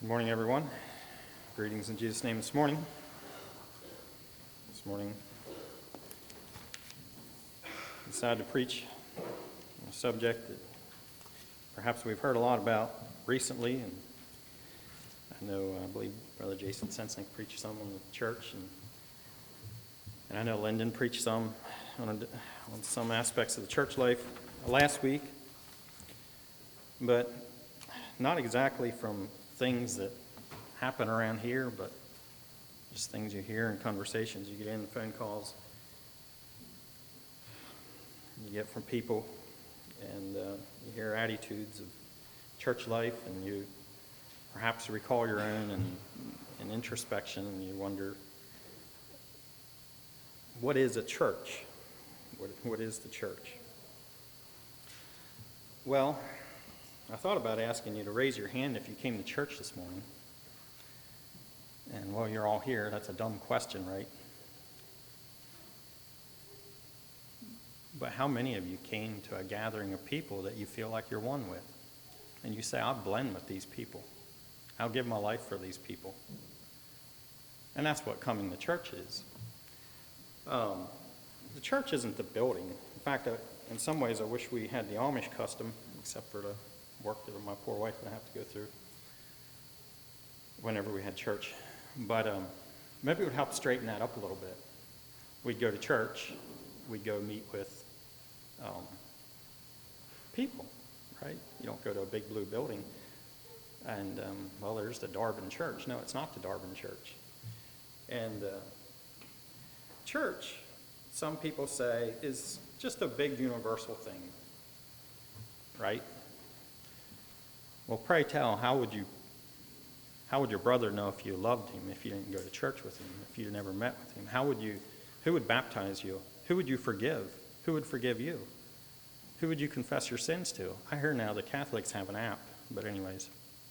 Good morning, everyone. Greetings in Jesus' name this morning. This morning, I decided to preach on a subject that perhaps we've heard a lot about recently, and I believe Brother Jason Sensnick preached some on the church, and I know Lyndon preached some on some aspects of the church life last week, but not exactly from things that happen around here, but just things you hear in conversations you get in, phone calls you get from people, and you hear attitudes of church life, and you perhaps recall your own and introspection, and you wonder, what is a church? What is the church? Well, I thought about asking you to raise your hand if you came to church this morning. And while you're all here, that's a dumb question, right? But how many of you came to a gathering of people that you feel like you're one with? And you say, I'll blend with these people. I'll give my life for these people. And that's what coming to church is. The church isn't the building. In fact, in some ways, I wish we had the Amish custom, except for the work that my poor wife would have to go through whenever we had church. But maybe it would help straighten that up a little bit. We'd go to church, we'd go meet with people, right? You don't go to a big blue building and, there's the Darben Church. No, it's not the Darben Church. And church, some people say, is just a big universal thing, right? Well, pray tell, how would your brother know if you loved him if you didn't go to church with him, if you never met with him? Who would baptize you? Who would you forgive? Who would forgive you? Who would you confess your sins to? I hear now the Catholics have an app, but anyways.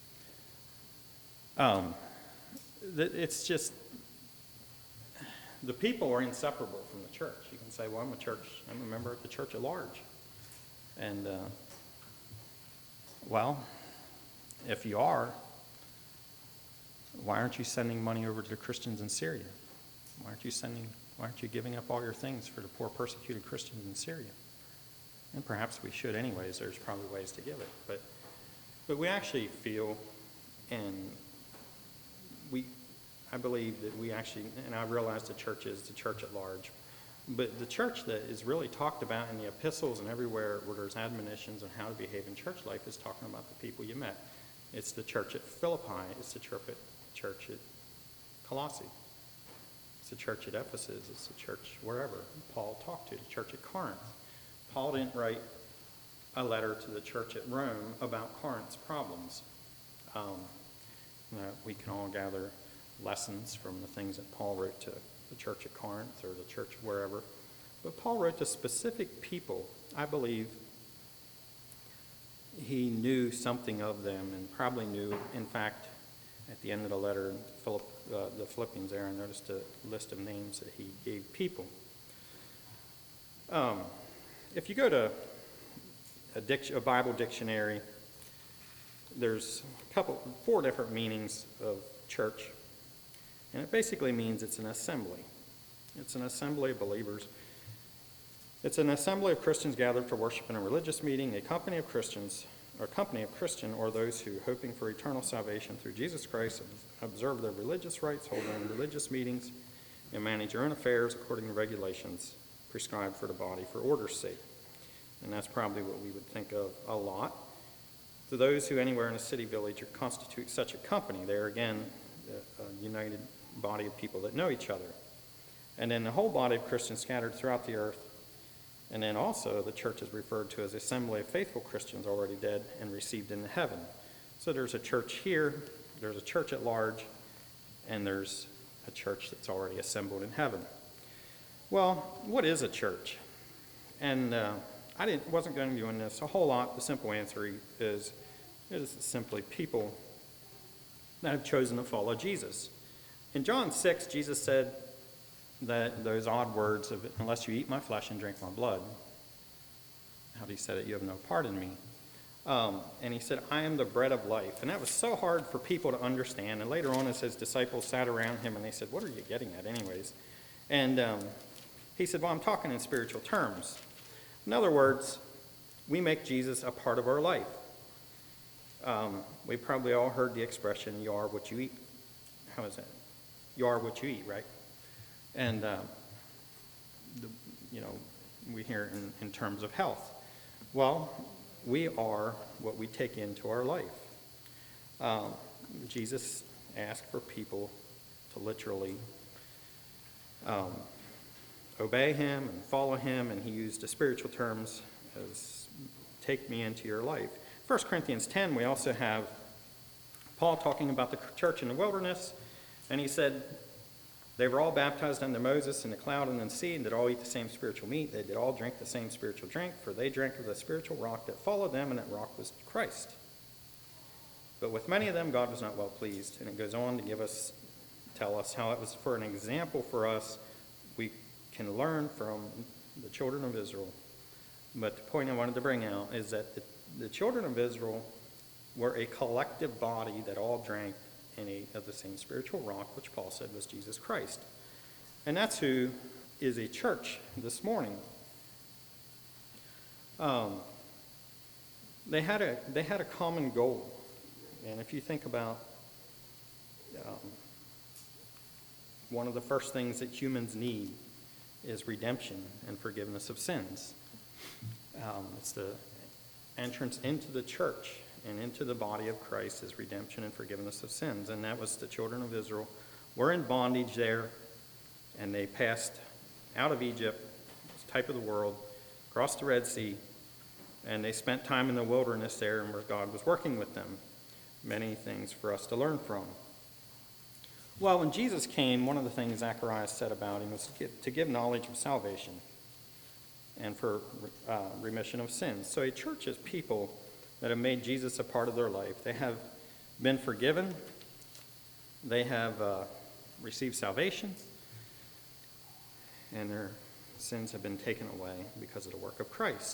It's just, the people are inseparable from the church. You can say, well, I'm a member of the church at large. And, if you are, why aren't you sending money over to the Christians in Syria? Why aren't you giving up all your things for the poor persecuted Christians in Syria? And perhaps we should anyways. There's probably ways to give it. But we actually feel, and I believe that we actually, and I realize the church is the church at large, but the church that is really talked about in the epistles and everywhere where there's admonitions on how to behave in church life is talking about the people you met. It's the church at Philippi. It's the church at Colossae. It's the church at Ephesus. It's the church wherever Paul talked to, the church at Corinth. Paul didn't write a letter to the church at Rome about Corinth's problems. We can all gather lessons from the things that Paul wrote to the church at Corinth or the church wherever. But Paul wrote to specific people. I believe he knew something of them and probably knew, in fact, at the end of the letter, the Philippians there, I noticed a list of names that he gave people. If you go to a Bible dictionary, there's four different meanings of church. And it basically means it's an assembly. It's an assembly of believers. It's an assembly of Christians gathered for worship in a religious meeting, a company of Christian, or those who, hoping for eternal salvation through Jesus Christ, observe their religious rites, hold their own religious meetings, and manage their own affairs according to regulations prescribed for the body for order's sake. And that's probably what we would think of a lot. To those who anywhere in a city, village, or constitute such a company, they are again a united body of people that know each other. And then the whole body of Christians scattered throughout the earth. And then also the church is referred to as assembly of faithful Christians already dead and received into heaven. So there's a church here, there's a church at large, and there's a church that's already assembled in heaven. Well, what is a church? And I wasn't going to go into this a whole lot. The simple answer is it is simply people that have chosen to follow Jesus. In John 6, Jesus said that those odd words of, unless you eat my flesh and drink my blood, how he said it, you have no part in me. And he said, I am the bread of life. And that was so hard for people to understand. And later on, as his disciples sat around him and they said, what are you getting at anyways? And he said, well, I'm talking in spiritual terms. In other words, we make Jesus a part of our life. We probably all heard the expression, you are what you eat. How is that? You are what you eat, right? And, we hear in terms of health. Well, we are what we take into our life. Jesus asked for people to literally obey him and follow him, and he used the spiritual terms as take me into your life. 1 Corinthians 10, we also have Paul talking about the church in the wilderness, and he said, they were all baptized under Moses in the cloud and in the sea, and did all eat the same spiritual meat. They did all drink the same spiritual drink, for they drank of the spiritual rock that followed them, and that rock was Christ. But with many of them, God was not well pleased. And it goes on to tell us how it was for an example for us. We can learn from the children of Israel. But the point I wanted to bring out is that the children of Israel were a collective body that all drank of the same spiritual rock, which Paul said was Jesus Christ. And that's who is a church this morning. They had a common goal. And if you think about one of the first things that humans need is redemption and forgiveness of sins. It's the entrance into the church and into the body of Christ is redemption and forgiveness of sins. And that was the children of Israel. Were in bondage there, and they passed out of Egypt, type of the world, across the Red Sea, and they spent time in the wilderness there, and where God was working with them. Many things for us to learn from. Well, when Jesus came, one of the things Zacharias said about him was to give knowledge of salvation and for remission of sins. So a church is people that have made Jesus a part of their life. They have been forgiven. They have received salvation. And their sins have been taken away because of the work of Christ.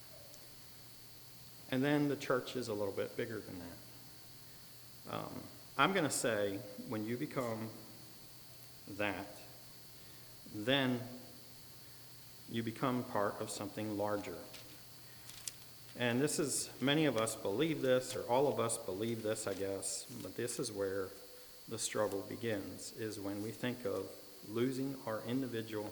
And then the church is a little bit bigger than that. I'm going to say, when you become that, then you become part of something larger. And this is, many of us believe this, or all of us believe this, I guess, but this is where the struggle begins, is when we think of losing our individual,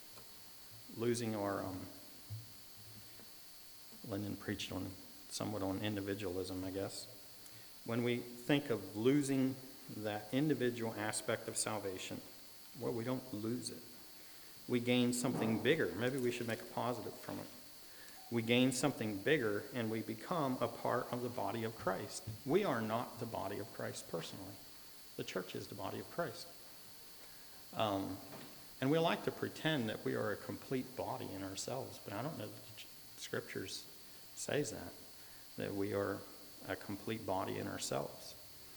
Lyndon preached somewhat on individualism, I guess. When we think of losing that individual aspect of salvation, well, we don't lose it. We gain something bigger. Maybe we should make a positive from it. We gain something bigger, and we become a part of the body of Christ. We are not the body of Christ personally. The church is the body of Christ. And we like to pretend that we are a complete body in ourselves, but I don't know that the Scriptures says that we are a complete body in ourselves.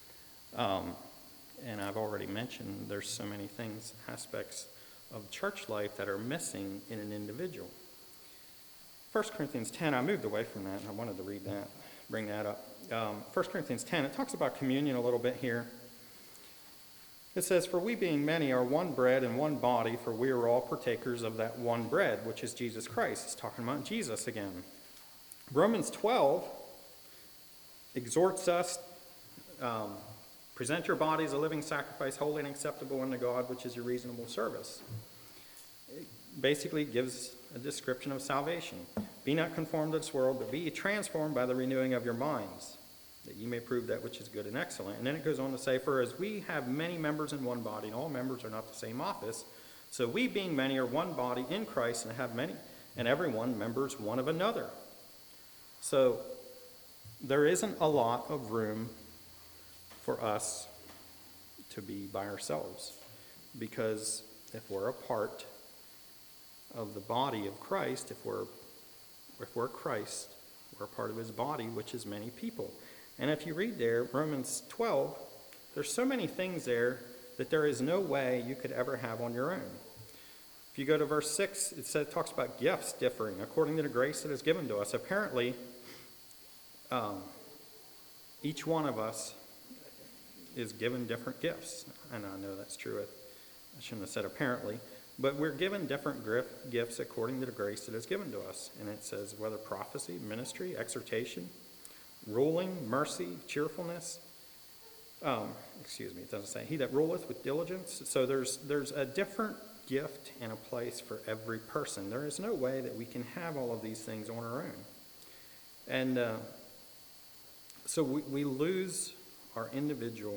And I've already mentioned there's so many things, aspects of church life that are missing in an individual. 1 Corinthians 10, I moved away from that, and I wanted to bring that up. 1 Corinthians 10, it talks about communion a little bit here. It says, for we being many are one bread and one body, for we are all partakers of that one bread, which is Jesus Christ. It's talking about Jesus again. Romans 12 exhorts us, present your body as a living sacrifice, holy and acceptable unto God, which is your reasonable service. It basically gives a description of salvation. Be not conformed to this world, but be ye transformed by the renewing of your minds, that ye may prove that which is good and excellent. And then it goes on to say, for as we have many members in one body, and all members are not the same office, so we being many are one body in Christ, and have many, and every one members one of another. So there isn't a lot of room for us to be by ourselves, because if we're a part of the body of Christ, if we're Christ, we're a part of his body, which is many people. And if you read there, Romans 12, there's so many things there that there is no way you could ever have on your own. If you go to verse 6, it talks about gifts differing according to the grace that is given to us. Apparently, each one of us is given different gifts. And I know that's true. I shouldn't have said apparently. But we're given different gifts according to the grace that is given to us. And it says whether prophecy, ministry, exhortation, ruling, mercy, cheerfulness. It doesn't say, he that ruleth with diligence. So there's a different gift and a place for every person. There is no way that we can have all of these things on our own. And so we lose our individual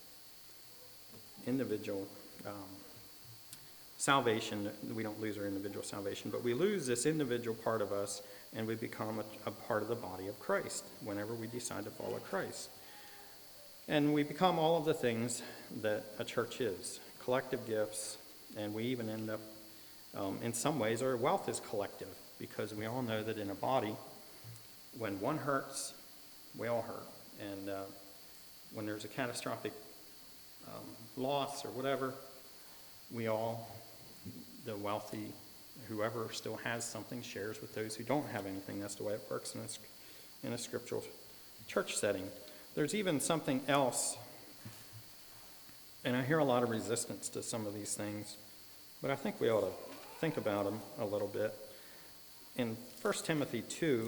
salvation. We don't lose our individual salvation, but we lose this individual part of us, and we become a part of the body of Christ whenever we decide to follow Christ. And we become all of the things that a church is, collective gifts, and we even end up, in some ways, our wealth is collective, because we all know that in a body, when one hurts, we all hurt. And when there's a catastrophic loss or whatever, we all, the wealthy, whoever still has something, shares with those who don't have anything. That's the way it works in a scriptural church setting. There's even something else, and I hear a lot of resistance to some of these things, but I think we ought to think about them a little bit. In 1 Timothy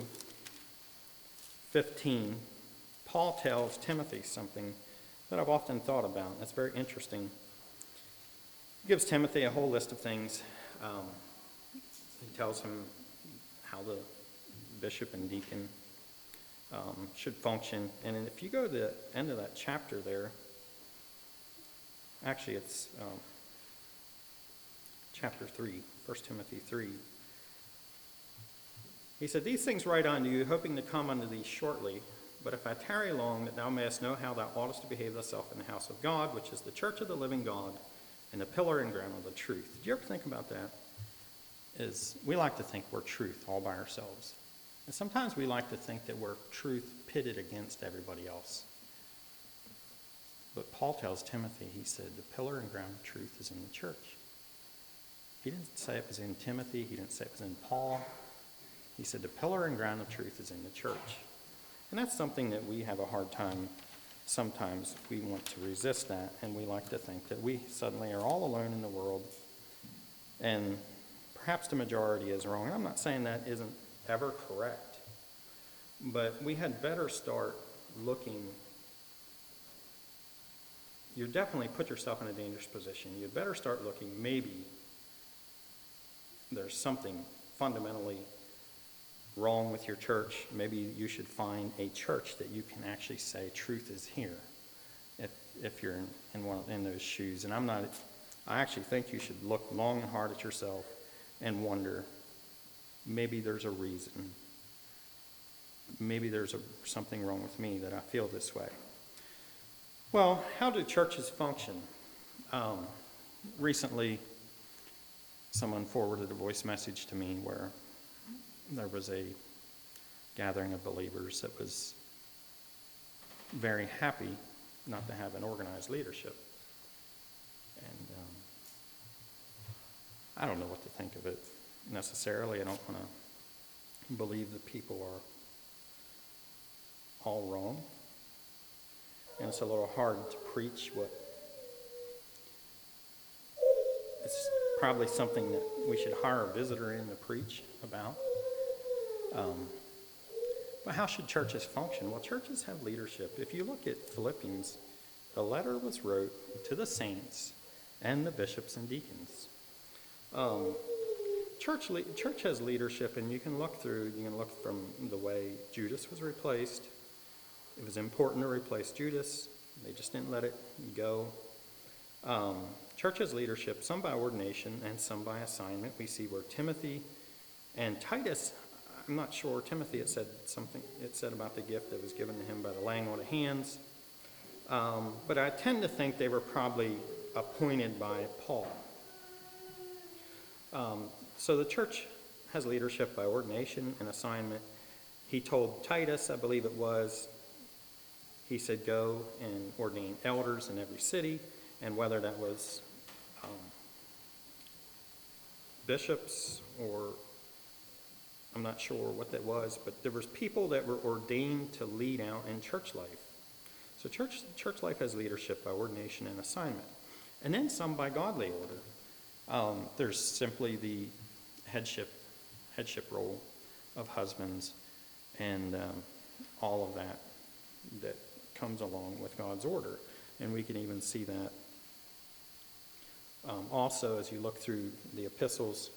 2:15, Paul tells Timothy something that I've often thought about. That's very interesting. He gives Timothy a whole list of things. He tells him how the bishop and deacon should function. And if you go to the end of that chapter there, actually it's chapter 3, 1 Timothy 3. He said, "These things write unto you, hoping to come unto thee shortly. But if I tarry long, that thou mayest know how thou oughtest to behave thyself in the house of God, which is the church of the living God, and the pillar and ground of the truth." Did you ever think about that? We like to think we're truth all by ourselves. And sometimes we like to think that we're truth pitted against everybody else. But Paul tells Timothy, he said, the pillar and ground of truth is in the church. He didn't say it was in Timothy. He didn't say it was in Paul. He said the pillar and ground of truth is in the church. And that's something that we have a hard time. Sometimes we want to resist that, and we like to think that we suddenly are all alone in the world, and perhaps the majority is wrong. And I'm not saying that isn't ever correct, but we had better start looking. You definitely put yourself in a dangerous position. You'd better start looking, maybe there's something fundamentally wrong with your church. Maybe you should find a church that you can actually say truth is here, if you're in those shoes. And I actually think you should look long and hard at yourself and wonder, maybe there's a reason. Maybe there's something wrong with me that I feel this way. Well, how do churches function? Recently, someone forwarded a voice message to me where there was a gathering of believers that was very happy not to have an organized leadership. And I don't know what to think of it necessarily. I don't want to believe that people are all wrong. And it's a little hard to preach what. It's probably something that we should hire a visitor in to preach about. But how should churches function? Well, churches have leadership. If you look at Philippians, the letter was wrote to the saints and the bishops and deacons. Church has leadership, and you can look from the way Judas was replaced. It was important to replace Judas. They just didn't let it go. Church has leadership, some by ordination and some by assignment. We see where Timothy and Titus, I'm not sure, Timothy, it said about the gift that was given to him by the laying on of hands. But I tend to think they were probably appointed by Paul. So the church has leadership by ordination and assignment. He told Titus, I believe it was, he said, go and ordain elders in every city, and whether that was bishops or I'm not sure what that was, but there was people that were ordained to lead out in church life. So church life has leadership by ordination and assignment. And then some by godly order. There's simply the headship role of husbands and all of that comes along with God's order. And we can even see that also as you look through the epistles,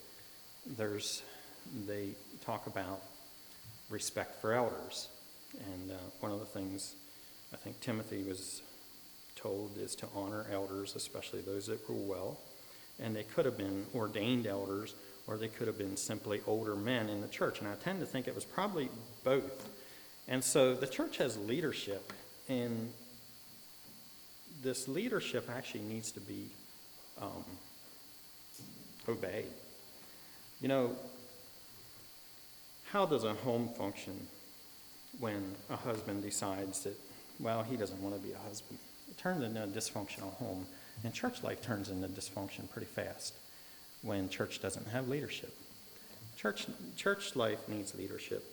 they talk about respect for elders. And one of the things I think Timothy was told is to honor elders, especially those that rule well. And they could have been ordained elders, or they could have been simply older men in the church. And I tend to think it was probably both. And so the church has leadership, and this leadership actually needs to be obeyed. You know, how does a home function when a husband decides that, well, he doesn't want to be a husband? It turns into a dysfunctional home, and church life turns into dysfunction pretty fast when church doesn't have leadership. Church life needs leadership.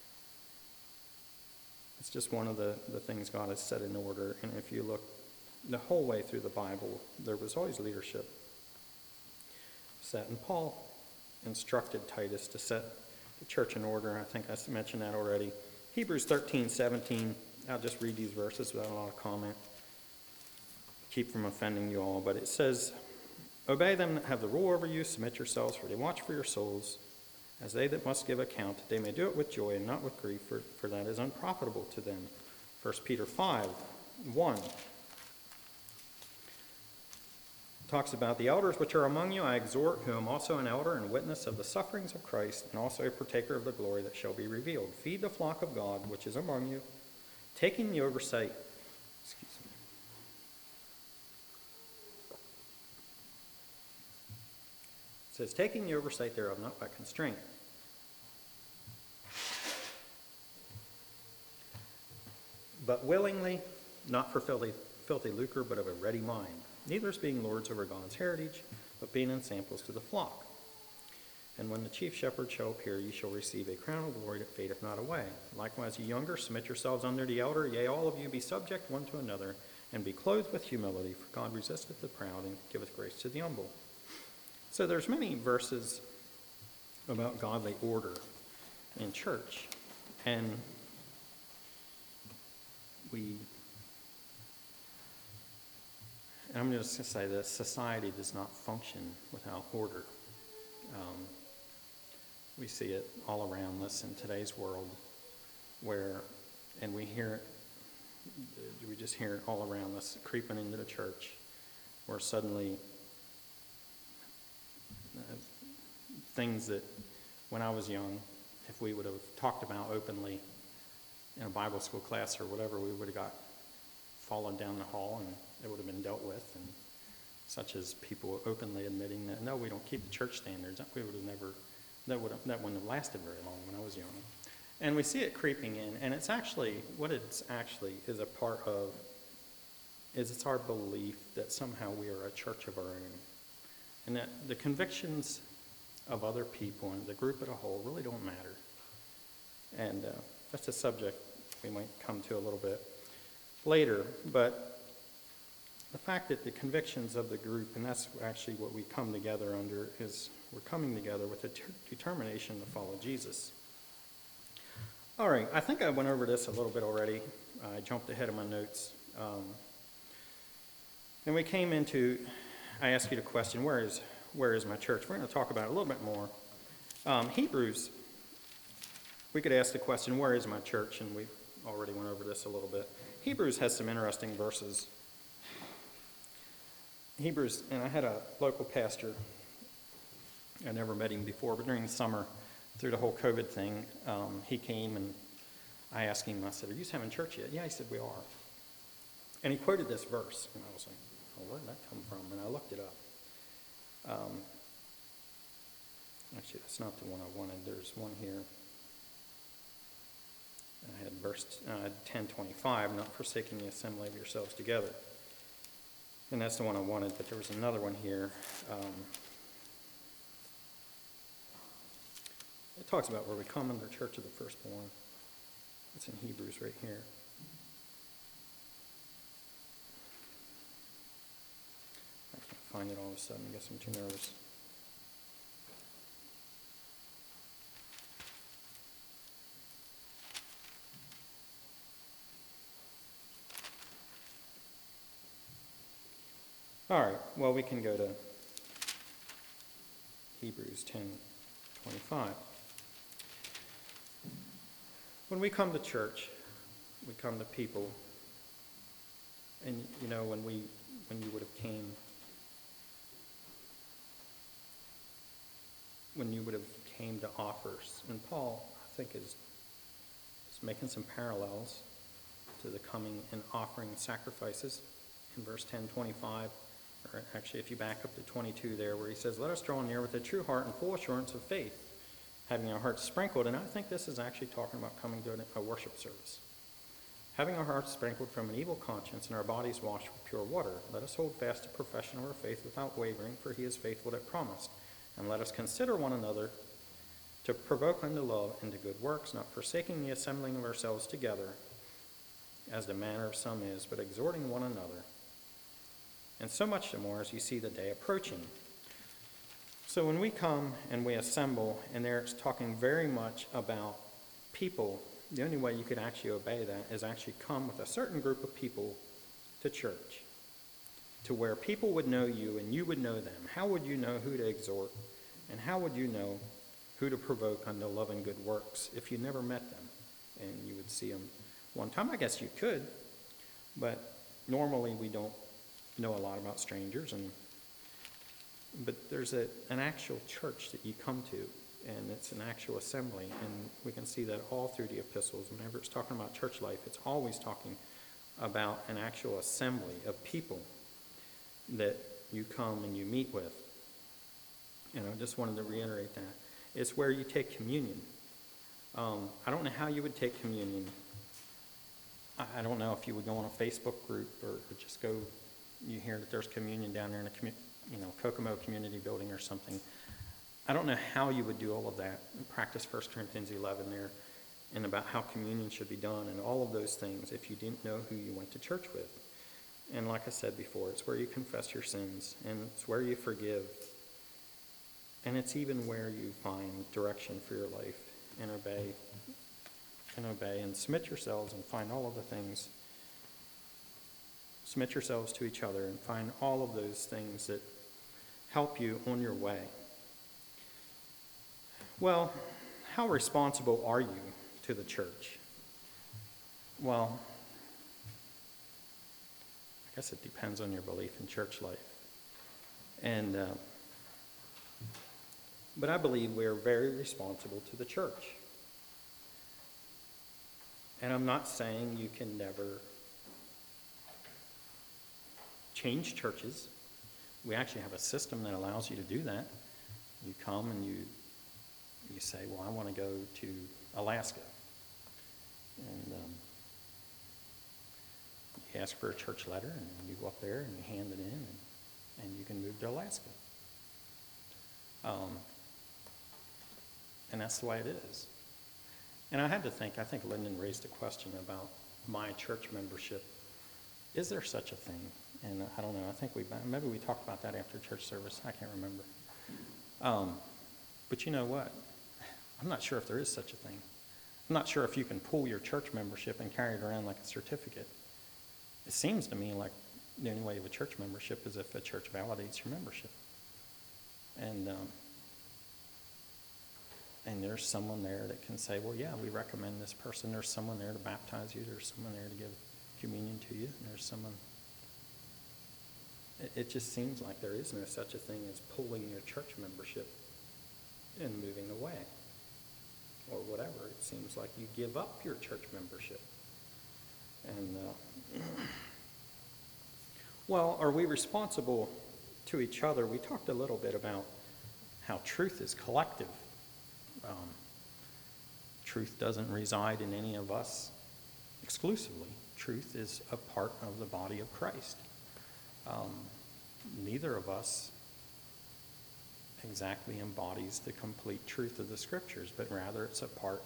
It's just one of the things God has set in order. And if you look the whole way through the Bible, there was always leadership set. And Paul instructed Titus to set the church in order. I think I mentioned that already. Hebrews 13:17. I'll just read these verses without a lot of comment. Keep from offending you all. But it says, obey them that have the rule over you, submit yourselves, for they watch for your souls, as they that must give account, that they may do it with joy and not with grief, for that is unprofitable to them. 1 Peter 5:1 talks about the elders which are among you, I exhort, who am also an elder and witness of the sufferings of Christ, and also a partaker of the glory that shall be revealed. Feed the flock of God which is among you, taking the oversight. It says, taking the oversight thereof, not by constraint. But willingly, not for filthy lucre, but of a ready mind. Neither as being lords over God's heritage, but being ensamples to the flock. And when the chief shepherd shall appear, ye shall receive a crown of glory that fadeth not away. Likewise, ye younger, submit yourselves under the elder. Yea, all of you be subject one to another, and be clothed with humility, for God resisteth the proud, and giveth grace to the humble. So there's many verses about godly order in church. And I'm just going to say this, society does not function without order. We see it all around us in today's world and we just hear it all around us, creeping into the church, where suddenly things that when I was young, if we would have talked about openly in a Bible school class or whatever, we would have got followed down the hall and it would have been dealt with, and such as people openly admitting that, no, we don't keep the church standards. We would have never, that wouldn't have lasted very long when I was young. And we see it creeping in, and it's actually, what it's actually is a part of, is it's our belief that somehow we are a church of our own, and that the convictions of other people and the group as a whole really don't matter. And that's a subject we might come to a little bit later, but the fact that the convictions of the group, and that's actually what we come together under, is we're coming together with a determination to follow Jesus. All right, I think I went over this a little bit already. I jumped ahead of my notes. And we came into, I asked you the question, where is my church? We're going to talk about it a little bit more. Hebrews, we could ask the question, where is my church? And we already went over this a little bit. Hebrews has some interesting verses. Hebrews, and I had a local pastor, I never met him before, but during the summer, through the whole COVID thing, he came and I asked him, I said, are you having church yet? Yeah, he said, we are. And he quoted this verse, and I was like, oh, where did that come from? And I looked it up. Actually, that's not the one I wanted. There's one here. I had verse 10:25, not forsaking the assembly of yourselves together. And that's the one I wanted, but there was another one here. It talks about where we come in the church of the firstborn. It's in Hebrews right here. I can't find it all of a sudden. I guess I'm too nervous. All right, well, we can go to Hebrews 10:25. When we come to church, we come to people, and you know, when you would have came to offers, and Paul, I think, is making some parallels to the coming and offering sacrifices in verse 10:25. Or actually, if you back up to 22 there, where he says, "Let us draw near with a true heart and full assurance of faith, having our hearts sprinkled." And I think this is actually talking about coming to a worship service. "Having our hearts sprinkled from an evil conscience and our bodies washed with pure water, let us hold fast the profession of our faith without wavering, for he is faithful that promised. And let us consider one another to provoke unto love and to good works, not forsaking the assembling of ourselves together, as the manner of some is, but exhorting one another, and so much the more as you see the day approaching." So when we come and we assemble, and there it's talking very much about people, the only way you could actually obey that is actually come with a certain group of people to church, to where people would know you and you would know them. How would you know who to exhort, and how would you know who to provoke unto love and good works if you never met them and you would see them one time? I guess you could, but normally we don't know a lot about strangers, but there's an actual church that you come to, and it's an actual assembly, and we can see that all through the epistles. Whenever it's talking about church life, it's always talking about an actual assembly of people that you come and you meet with. And I just wanted to reiterate that. It's where you take communion. I don't know how you would take communion. I don't know if you would go on a Facebook group or just go. You hear that there's communion down there in a Kokomo community building or something. I don't know how you would do all of that and practice 1 Corinthians 11 there and about how communion should be done and all of those things if you didn't know who you went to church with. And like I said before, it's where you confess your sins, and it's where you forgive, and it's even where you find direction for your life and obey and submit yourselves and find all of the things. Submit yourselves to each other and find all of those things that help you on your way. Well, how responsible are you to the church? Well, I guess it depends on your belief in church life. But I believe we are very responsible to the church. And I'm not saying you can never change churches. We actually have a system that allows you to do that. You come and you say, well, I want to go to Alaska. And you ask for a church letter, and you go up there and you hand it in, and you can move to Alaska. And that's the way it is. And I had to think, I think Lyndon raised a question about my church membership. Is there such a thing? And I don't know, I think maybe we talked about that after church service. I can't remember. But you know what? I'm not sure if there is such a thing. I'm not sure if you can pull your church membership and carry it around like a certificate. It seems to me like the only way of a church membership is if a church validates your membership. And there's someone there that can say, well, yeah, we recommend this person. There's someone there to baptize you. There's someone there to give communion to you. And there's someone. It just seems like there is no such a thing as pulling your church membership and moving away or whatever. It seems like you give up your church membership. And, well, are we responsible to each other? We talked a little bit about how truth is collective. Truth doesn't reside in any of us exclusively. Truth is a part of the body of Christ. Neither of us exactly embodies the complete truth of the Scriptures, but rather it's a part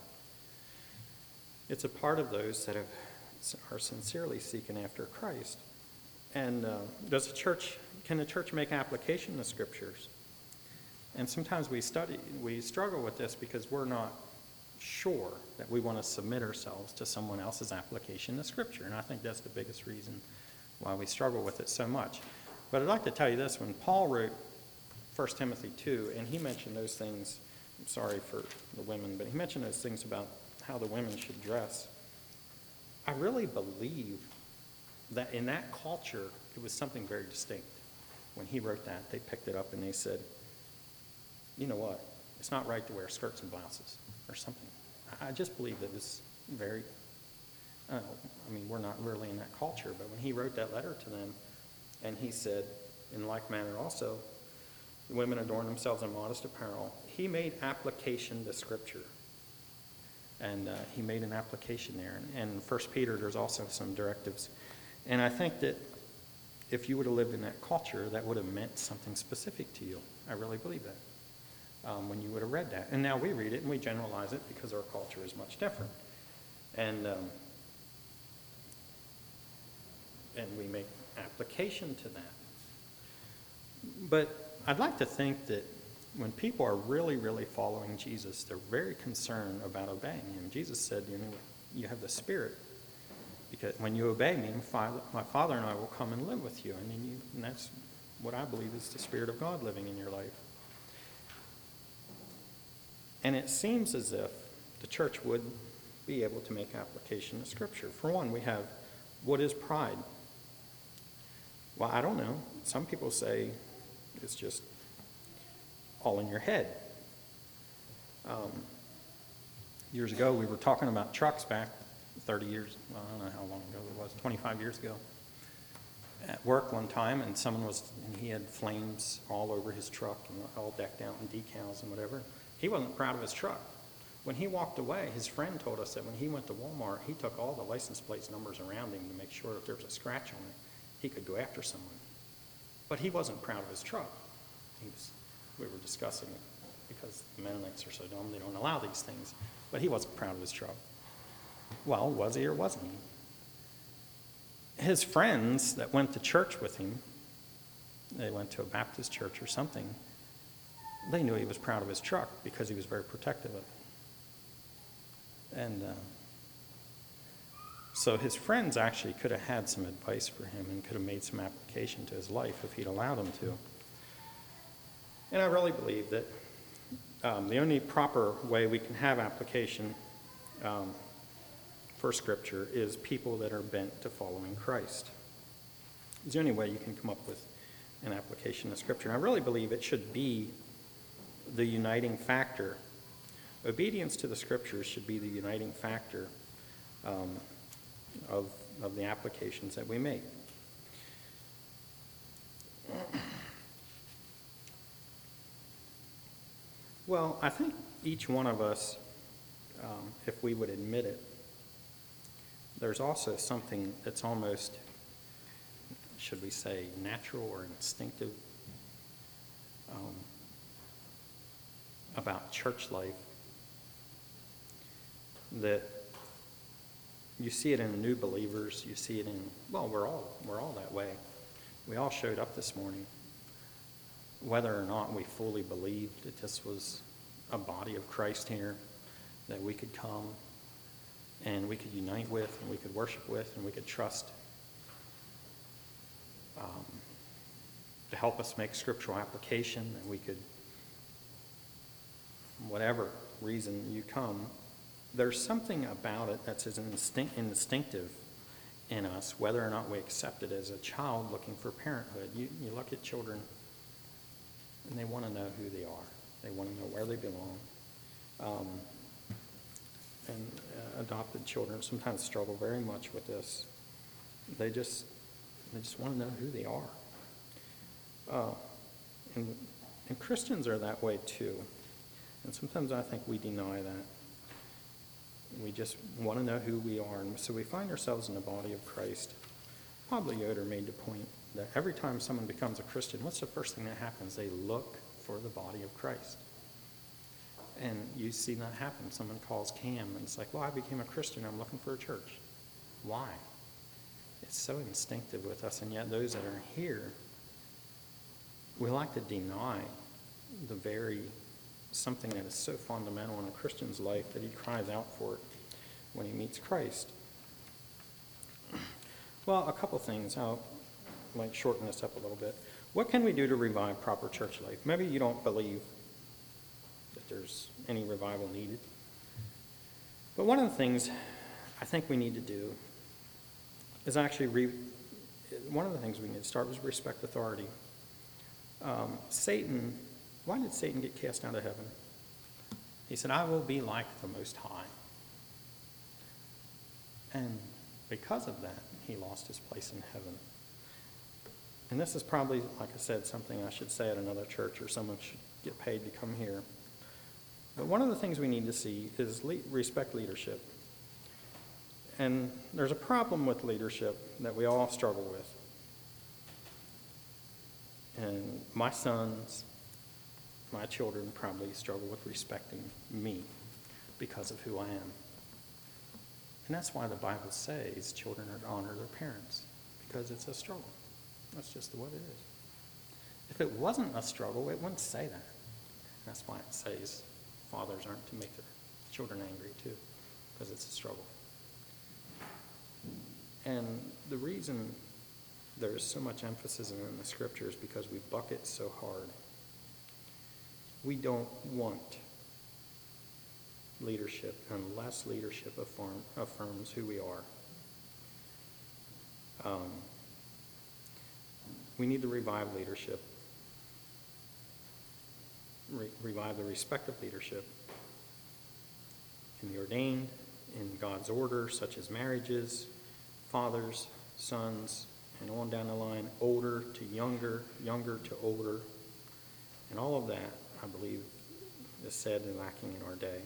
of those that are sincerely seeking after Christ. And can the church make application of the Scriptures? And sometimes we struggle with this because we're not sure that we want to submit ourselves to someone else's application of Scripture. And I think that's the biggest reason why we struggle with it so much. But I'd like to tell you this. When Paul wrote 1 Timothy 2, and he mentioned those things, I'm sorry for the women, but he mentioned those things about how the women should dress. I really believe that in that culture, it was something very distinct. When he wrote that, they picked it up and they said, you know what, it's not right to wear skirts and blouses or something. I just believe that it's very, we're not really in that culture, but when he wrote that letter to them, and he said, in like manner also, the women adorn themselves in modest apparel, he made application to Scripture. And he made an application there. And in 1 Peter, there's also some directives. And I think that if you would have lived in that culture, that would have meant something specific to you. I really believe that. When you would have read that. And now we read it and we generalize it because our culture is much different. And we make application to that. But I'd like to think that when people are really, really following Jesus, they're very concerned about obeying him. Jesus said, you have the Spirit. Because when you obey me, my Father and I will come and live with you. And that's what I believe is the Spirit of God living in your life. And it seems as if the church would be able to make application of Scripture. For one, we have, what is pride? Well, I don't know. Some people say it's just all in your head. Years ago, we were talking about trucks back 30 years, well, I don't know how long ago it was, 25 years ago, at work one time, and he had flames all over his truck and all decked out in decals and whatever. He wasn't proud of his truck. When he walked away, his friend told us that when he went to Walmart, he took all the license plates numbers around him to make sure if there was a scratch on it, he could go after someone. But he wasn't proud of his truck. We were discussing it because the Mennonites are so dumb, they don't allow these things. But he wasn't proud of his truck. Well, was he or wasn't he? His friends that went to church with him, they went to a Baptist church or something, they knew he was proud of his truck because he was very protective of it. And so his friends actually could have had some advice for him and could have made some application to his life if he'd allowed them to. And I really believe that the only proper way we can have application for Scripture is people that are bent to following Christ. It's the only way you can come up with an application of Scripture. And I really believe it should be the uniting factor. Obedience to the Scriptures should be the uniting factor of the applications that we make. Well, I think each one of us, if we would admit it, there's also something that's almost, should we say, natural or instinctive about church life, that you see it in new believers, you see it in, well, we're all that way. We all showed up this morning. Whether or not we fully believed that this was a body of Christ here, that we could come and we could unite with, and we could worship with, and we could trust to help us make scriptural application, and we could, whatever reason you come, there's something about it that's as instinctive in us, whether or not we accept it as a child looking for parenthood. You look at children, and they want to know who they are. They want to know where they belong. And adopted children sometimes struggle very much with this. They just want to know who they are. And Christians are that way too. And sometimes I think we deny that. We just want to know who we are. And so we find ourselves in the body of Christ. Pablo Yoder made the point that every time someone becomes a Christian, what's the first thing that happens? They look for the body of Christ. And you see that happen. Someone calls Cam, and it's like, well, I became a Christian. I'm looking for a church. Why? It's so instinctive with us, and yet those that are here, we like to deny the very something that is so fundamental in a Christian's life that he cries out for it when he meets Christ. Well, a couple things. I'll shorten this up a little bit. What can we do to revive proper church life? Maybe you don't believe that there's any revival needed. But one of the things I think we need to do is actually, one of the things we need to start with respect authority. Satan, why did Satan get cast out of heaven? He said, I will be like the Most High. And because of that, he lost his place in heaven. And this is probably, like I said, something I should say at another church, or someone should get paid to come here. But one of the things we need to see is respect leadership. And there's a problem with leadership that we all struggle with. And my sons, my children probably struggle with respecting me because of who I am. And that's why the Bible says children are to honor their parents, because it's a struggle. That's just what it is. If it wasn't a struggle, it wouldn't say that. That's why it says fathers aren't to make their children angry too, because it's a struggle. And the reason there's so much emphasis in the scriptures because we bucket so hard. We don't want leadership unless leadership affirms who we are. We need to revive leadership, revive the respect of leadership in the ordained, in God's order, such as marriages, fathers, sons, and on down the line, older to younger, younger to older. And all of that, I believe, is said and lacking in our day.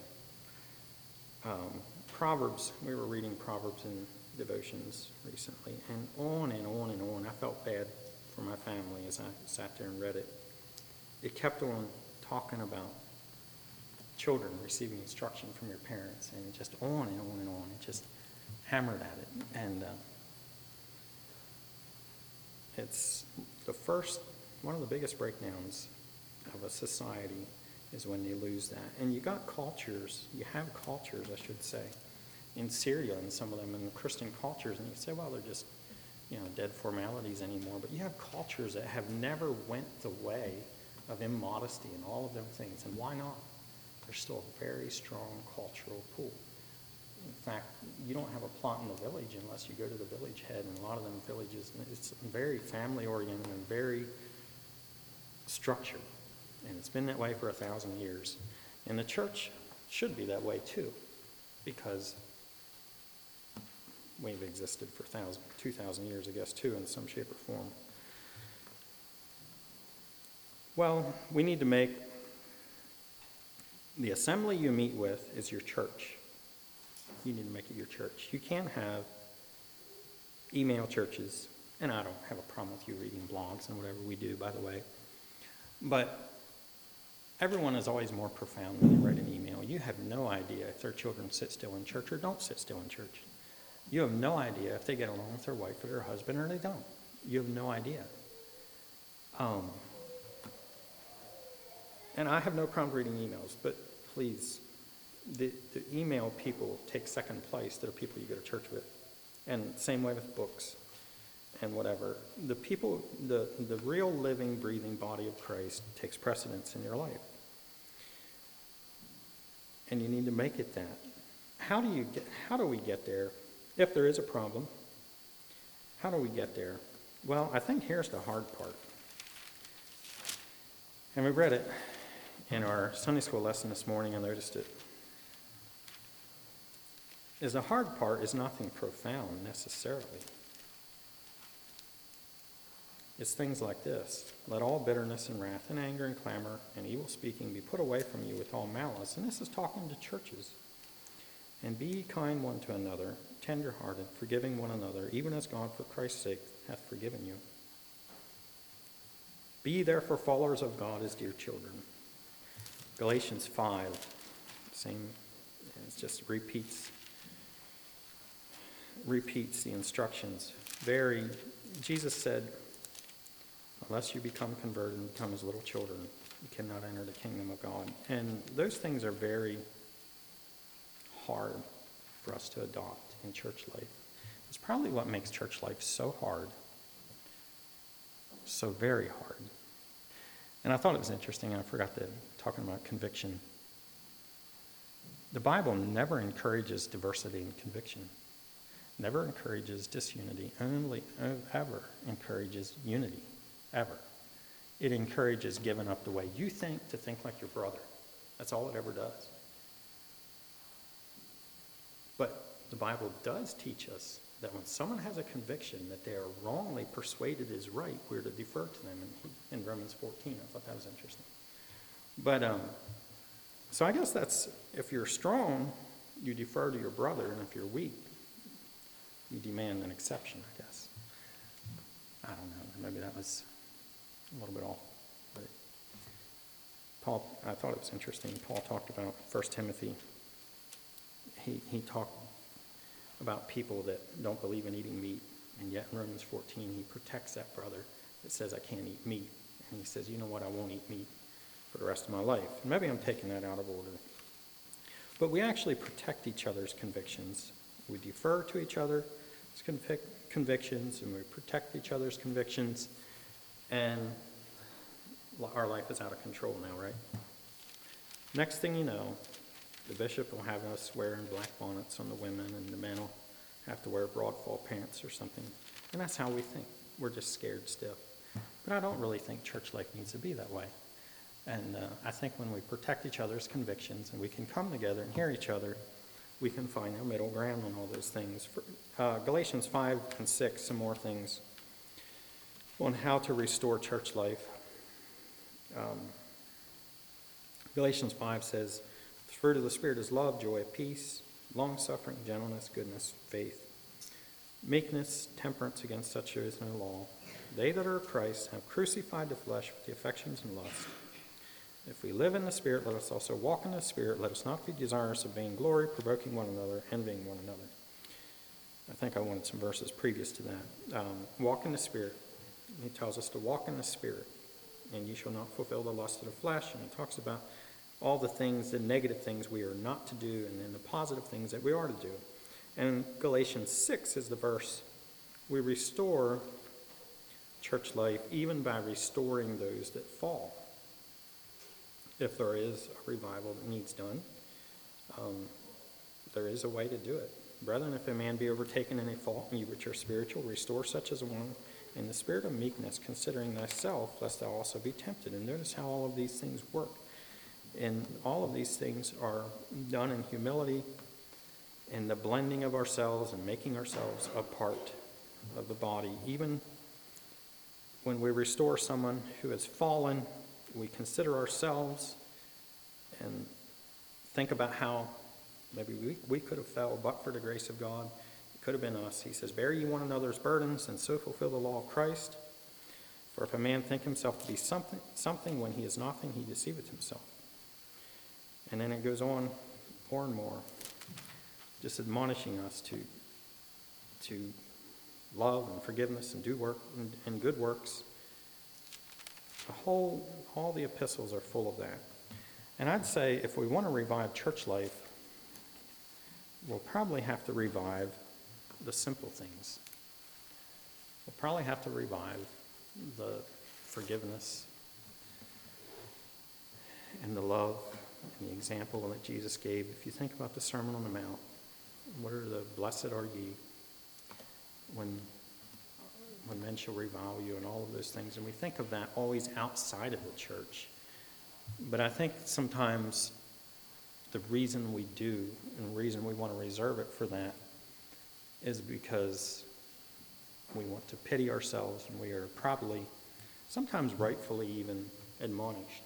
Proverbs, we were reading Proverbs in devotions recently, and on and on and on. I felt bad for my family as I sat there and read it. It kept on talking about children receiving instruction from your parents, and just on and on and on. It just hammered at it. And it's one of the biggest breakdowns of a society is when you lose that. And you have cultures, I should say, in Syria and some of them in the Christian cultures, and you say, well, they're just, dead formalities anymore. But you have cultures that have never went the way of immodesty and all of them things. And why not? There's still a very strong cultural pull. In fact, you don't have a plot in the village unless you go to the village head, and a lot of them villages, it's very family-oriented and very structured. And it's been that way for 1,000 years. And the church should be that way too, because we've existed for 2,000 years, I guess, too, in some shape or form. Well, we need to make the assembly you meet with is your church. You need to make it your church. You can't have email churches, and I don't have a problem with you reading blogs and whatever we do, by the way. But everyone is always more profound when they write an email. You have no idea if their children sit still in church or don't sit still in church. You have no idea if they get along with their wife or their husband or they don't. You have no idea. And I have no problem reading emails, but please, the email people take second place to the people you go to church with. And same way with books and whatever. The people, the real living, breathing body of Christ takes precedence in your life. And you need to make it that. How do we get there? If there is a problem, how do we get there? Well, I think here's the hard part. And we read it in our Sunday school lesson this morning. I noticed it. The hard part is nothing profound necessarily. It's things like this. Let all bitterness and wrath and anger and clamor and evil speaking be put away from you with all malice. And this is talking to churches. And be kind one to another, tender-hearted, forgiving one another, even as God for Christ's sake hath forgiven you. Be therefore followers of God as dear children. Galatians 5, same, it just repeats the instructions. Jesus said, unless you become converted and become as little children, you cannot enter the kingdom of God. And those things are very hard for us to adopt in church life. It's probably what makes church life so hard, so very hard. And I thought it was interesting, I forgot to talking about conviction. The Bible never encourages diversity in conviction, never encourages disunity, only ever encourages unity, ever. It encourages giving up the way you think to think like your brother. That's all it ever does. But the Bible does teach us that when someone has a conviction that they are wrongly persuaded is right, we're to defer to them in Romans 14. I thought that was interesting. But, so I guess that's, if you're strong, you defer to your brother, and if you're weak, you demand an exception, I guess. I don't know, maybe that was a little bit off. But Paul, I thought it was interesting, Paul talked about 1 Timothy. He talked about people that don't believe in eating meat, and yet in Romans 14 he protects that brother that says, I can't eat meat. And he says, you know what, I won't eat meat for the rest of my life. And maybe I'm taking that out of order. But we actually protect each other's convictions. We defer to each other's convictions, and we protect each other's convictions, and our life is out of control now, right? Next thing you know, the bishop will have us wearing black bonnets on the women, and the men will have to wear broadfall pants or something. And that's how we think. We're just scared stiff. But I don't really think church life needs to be that way. And I think when we protect each other's convictions and we can come together and hear each other, we can find our middle ground on all those things. Galatians 5 and 6, some more things on how to restore church life. Galatians 5 says, the fruit of the Spirit is love, joy, peace, long-suffering, gentleness, goodness, faith, meekness, temperance. Against such there is no law. They that are of Christ have crucified the flesh with the affections and lusts. If we live in the Spirit, let us also walk in the Spirit. Let us not be desirous of vainglory, provoking one another, envying one another. I think I wanted some verses previous to that. Walk in the Spirit. He tells us to walk in the Spirit. And you shall not fulfill the lust of the flesh. And he talks about all the things, the negative things we are not to do, and then the positive things that we are to do. And Galatians 6 is the verse. We restore church life even by restoring those that fall. If there is a revival that needs done, there is a way to do it. Brethren, if a man be overtaken in a fault, and you which are spiritual, restore such as one in the spirit of meekness, considering thyself, lest thou also be tempted. And notice how all of these things work. And all of these things are done in humility, in the blending of ourselves and making ourselves a part of the body. Even when we restore someone who has fallen, we consider ourselves and think about how maybe we could have fell, but for the grace of God. It could have been us. He says, bear ye one another's burdens, and so fulfill the law of Christ. For if a man think himself to be something when he is nothing, he deceiveth himself. And then it goes on more and more, just admonishing us to love and forgiveness and do work and good works. All the epistles are full of that. And I'd say if we want to revive church life, we'll probably have to revive the simple things. We'll probably have to revive the forgiveness and the love and the example that Jesus gave. If you think about the Sermon on the Mount, what are the blessed are ye when men shall revile you, and all of those things. And we think of that always outside of the church. But I think sometimes the reason we do, and the reason we want to reserve it for that, is because we want to pity ourselves, and we are probably, sometimes rightfully even, admonished.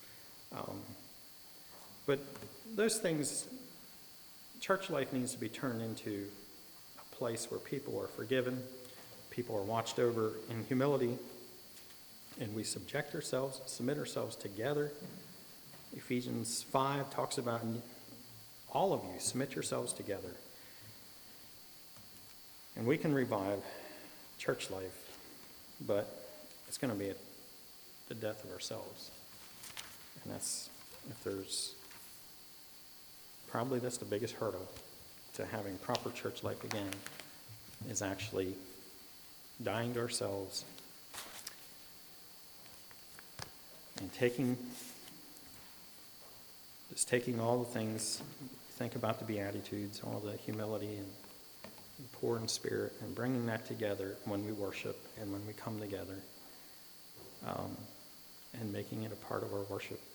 But those things, church life needs to be turned into a place where people are forgiven, people are watched over in humility, and we submit ourselves together. Ephesians 5 talks about all of you, submit yourselves together. And we can revive church life, but it's going to be at the death of ourselves. And that's the biggest hurdle to having proper church life again, is actually dying to ourselves and taking all the things, think about the Beatitudes, all the humility and poor in spirit, and bringing that together when we worship and when we come together, and making it a part of our worship.